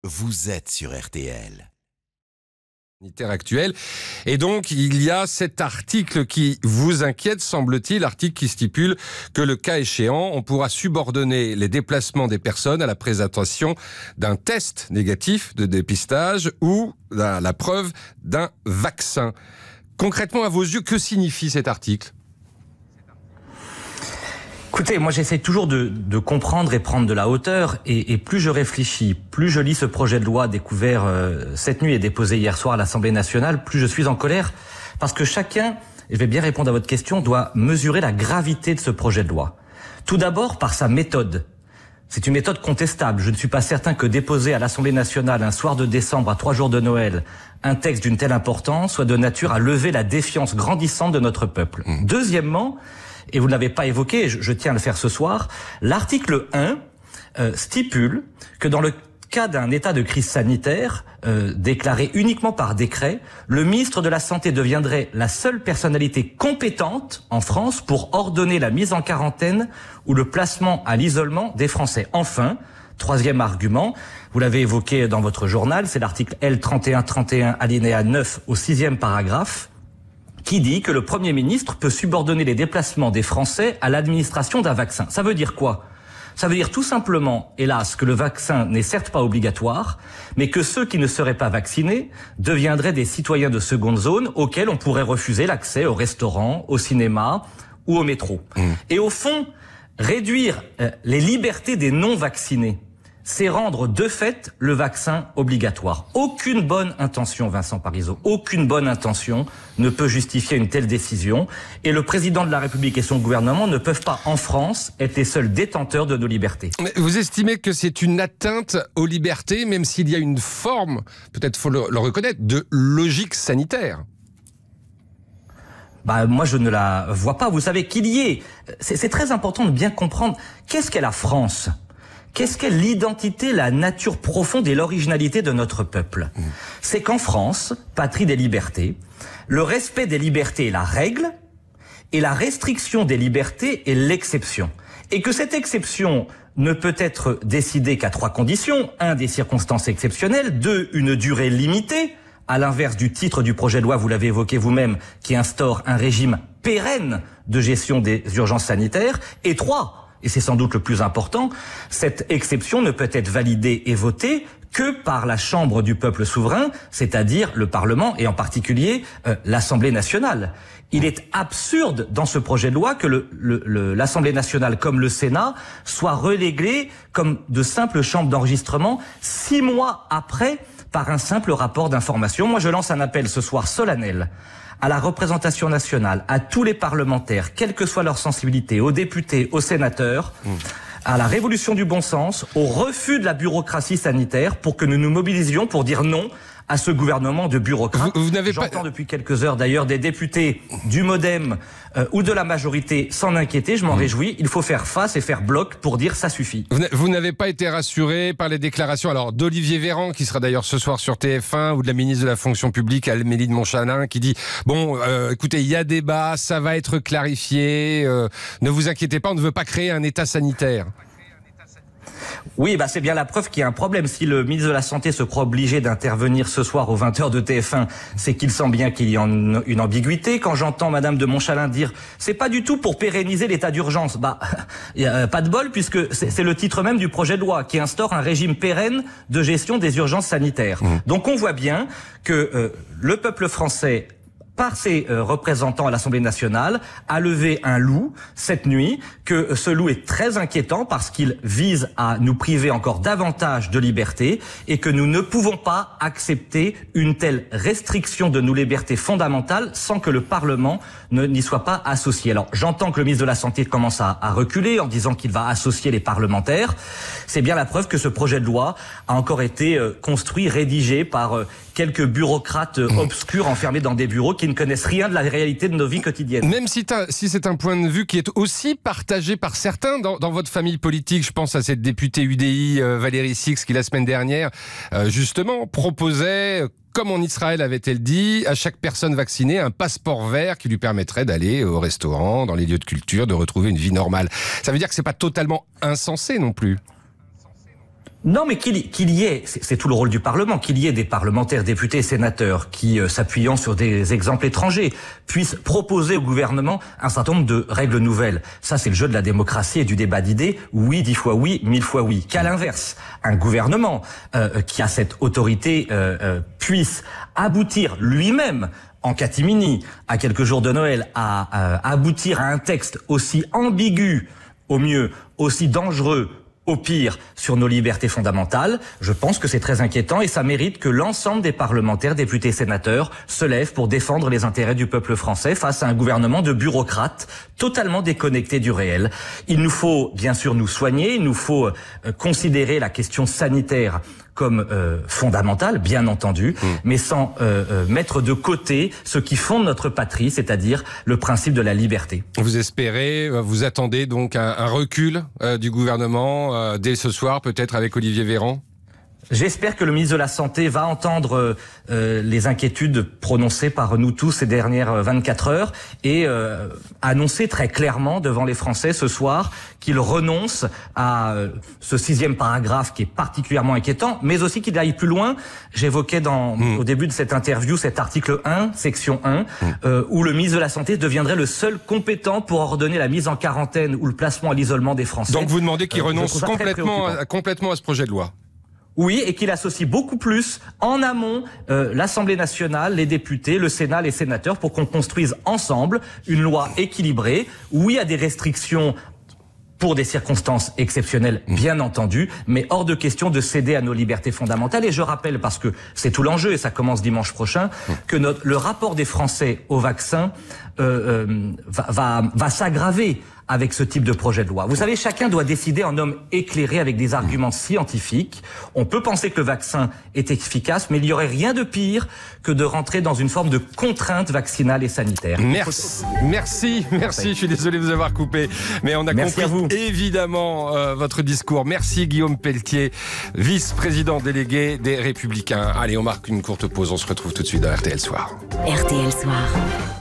vous êtes sur RTL. Actuel. Et donc, il y a cet article qui vous inquiète, semble-t-il, article qui stipule que le cas échéant, on pourra subordonner les déplacements des personnes à la présentation d'un test négatif de dépistage ou à la preuve d'un vaccin. Concrètement, à vos yeux, que signifie cet article ? Écoutez, moi j'essaie toujours de comprendre et prendre de la hauteur, et plus je réfléchis, plus je lis ce projet de loi découvert cette nuit et déposé hier soir à l'Assemblée nationale, plus je suis en colère, parce que chacun, et je vais bien répondre à votre question, doit mesurer la gravité de ce projet de loi. Tout d'abord par sa méthode. C'est une méthode contestable. Je ne suis pas certain que déposer à l'Assemblée nationale un soir de décembre à 3 jours de Noël un texte d'une telle importance soit de nature à lever la défiance grandissante de notre peuple. Deuxièmement, et vous ne l'avez pas évoqué, je tiens à le faire ce soir, l'article 1 stipule que dans le cas d'un état de crise sanitaire déclaré uniquement par décret, le ministre de la Santé deviendrait la seule personnalité compétente en France pour ordonner la mise en quarantaine ou le placement à l'isolement des Français. Enfin, troisième argument, vous l'avez évoqué dans votre journal, c'est l'article L3131 alinéa 9 au 6e paragraphe, qui dit que le Premier ministre peut subordonner les déplacements des Français à l'administration d'un vaccin. Ça veut dire quoi ? Ça veut dire tout simplement, hélas, que le vaccin n'est certes pas obligatoire, mais que ceux qui ne seraient pas vaccinés deviendraient des citoyens de seconde zone auxquels on pourrait refuser l'accès au restaurant, au cinéma ou au métro. Et au fond, réduire les libertés des non-vaccinés, c'est rendre de fait le vaccin obligatoire. Aucune bonne intention, Vincent Parisot, aucune bonne intention ne peut justifier une telle décision. Et le président de la République et son gouvernement ne peuvent pas, en France, être les seuls détenteurs de nos libertés. Mais vous estimez que c'est une atteinte aux libertés, même s'il y a une forme, peut-être faut le reconnaître, de logique sanitaire ? Moi, je ne la vois pas. Vous savez qu'il y ait... C'est très important de bien comprendre qu'est-ce qu'est la France ? Qu'est-ce qu'est l'identité, la nature profonde et l'originalité de notre peuple ? C'est qu'en France, patrie des libertés, le respect des libertés est la règle et la restriction des libertés est l'exception. Et que cette exception ne peut être décidée qu'à 3 conditions. 1, des circonstances exceptionnelles. 2, une durée limitée. À l'inverse du titre du projet de loi, vous l'avez évoqué vous-même, qui instaure un régime pérenne de gestion des urgences sanitaires. Et 3, et c'est sans doute le plus important, cette exception ne peut être validée et votée que par la Chambre du peuple souverain, c'est-à-dire le Parlement et en particulier l'Assemblée nationale. Il est absurde dans ce projet de loi que l'Assemblée nationale comme le Sénat soient relégués comme de simples chambres d'enregistrement 6 mois après par un simple rapport d'information. Moi je lance un appel ce soir solennel à la représentation nationale, à tous les parlementaires, quelle que soit leur sensibilité, aux députés, aux sénateurs, à la révolution du bon sens, au refus de la bureaucratie sanitaire pour que nous nous mobilisions pour dire non à ce gouvernement de bureaucrates. J'entends depuis quelques heures d'ailleurs des députés du MoDem ou de la majorité s'en inquiéter, je m'en réjouis. Il faut faire face et faire bloc pour dire ça suffit. Vous n'avez pas été rassuré par les déclarations d'Olivier Véran, qui sera d'ailleurs ce soir sur TF1, ou de la ministre de la fonction publique, Amélie de Montchalin, qui dit écoutez, il y a débat, ça va être clarifié, ne vous inquiétez pas, on ne veut pas créer un état sanitaire. Oui, c'est bien la preuve qu'il y a un problème. Si le ministre de la Santé se croit obligé d'intervenir ce soir aux 20h de TF1, c'est qu'il sent bien qu'il y a une ambiguïté. Quand j'entends Madame de Montchalin dire « c'est pas du tout pour pérenniser l'état d'urgence », y a pas de bol puisque c'est le titre même du projet de loi qui instaure un régime pérenne de gestion des urgences sanitaires. Donc on voit bien que le peuple français, par ses représentants à l'Assemblée nationale, a levé un loup cette nuit, que ce loup est très inquiétant parce qu'il vise à nous priver encore davantage de liberté et que nous ne pouvons pas accepter une telle restriction de nos libertés fondamentales sans que le Parlement n'y soit pas associé. Alors j'entends que le ministre de la Santé commence à reculer en disant qu'il va associer les parlementaires. C'est bien la preuve que ce projet de loi a encore été construit, rédigé par quelques bureaucrates obscurs enfermés dans des bureaux qui ne connaissent rien de la réalité de nos vies quotidiennes. Même si c'est un point de vue qui est aussi partagé par certains dans votre famille politique, je pense à cette députée UDI Valérie Six qui la semaine dernière justement proposait, comme en Israël avait-elle dit, à chaque personne vaccinée un passeport vert qui lui permettrait d'aller au restaurant, dans les lieux de culture, de retrouver une vie normale. Ça veut dire que c'est pas totalement insensé non plus. Non, mais qu'il y ait, c'est tout le rôle du Parlement, qu'il y ait des parlementaires, députés et sénateurs qui, s'appuyant sur des exemples étrangers, puissent proposer au gouvernement un certain nombre de règles nouvelles. Ça, c'est le jeu de la démocratie et du débat d'idées. Oui, 10 fois oui, 1000 fois oui. Qu'à l'inverse, un gouvernement qui a cette autorité puisse aboutir lui-même en catimini, à quelques jours de Noël, à aboutir à un texte aussi ambigu, au mieux, aussi dangereux, au pire, sur nos libertés fondamentales. Je pense que c'est très inquiétant et ça mérite que l'ensemble des parlementaires, députés, sénateurs se lèvent pour défendre les intérêts du peuple français face à un gouvernement de bureaucrates totalement déconnectés du réel. Il nous faut bien sûr nous soigner, il nous faut considérer la question sanitaire comme fondamentale, bien entendu, mais sans mettre de côté ce qui fonde notre patrie, c'est-à-dire le principe de la liberté. Vous espérez, vous attendez donc un recul du gouvernement dès ce soir, peut-être avec Olivier Véran ? J'espère que le ministre de la Santé va entendre les inquiétudes prononcées par nous tous ces dernières 24 heures et annoncer très clairement devant les Français ce soir qu'il renonce à ce 6e paragraphe qui est particulièrement inquiétant, mais aussi qu'il aille plus loin. J'évoquais au début de cette interview cet article 1, section 1, où le ministre de la Santé deviendrait le seul compétent pour ordonner la mise en quarantaine ou le placement à l'isolement des Français. Donc vous demandez qu'il renonce complètement à ce projet de loi ? Oui, et qu'il associe beaucoup plus en amont l'Assemblée nationale, les députés, le Sénat, les sénateurs, pour qu'on construise ensemble une loi équilibrée. Oui, il y a des restrictions pour des circonstances exceptionnelles, bien entendu, mais hors de question de céder à nos libertés fondamentales. Et je rappelle, parce que c'est tout l'enjeu, et ça commence dimanche prochain, que le rapport des Français au vaccin va s'aggraver avec ce type de projet de loi. Vous savez, chacun doit décider en homme éclairé avec des arguments scientifiques. On peut penser que le vaccin est efficace, mais il n'y aurait rien de pire que de rentrer dans une forme de contrainte vaccinale et sanitaire. Merci. Je suis désolé de vous avoir coupé, mais on a compris évidemment votre discours. Merci Guillaume Pelletier, vice-président délégué des Républicains. Allez, on marque une courte pause. On se retrouve tout de suite dans RTL Soir. RTL Soir.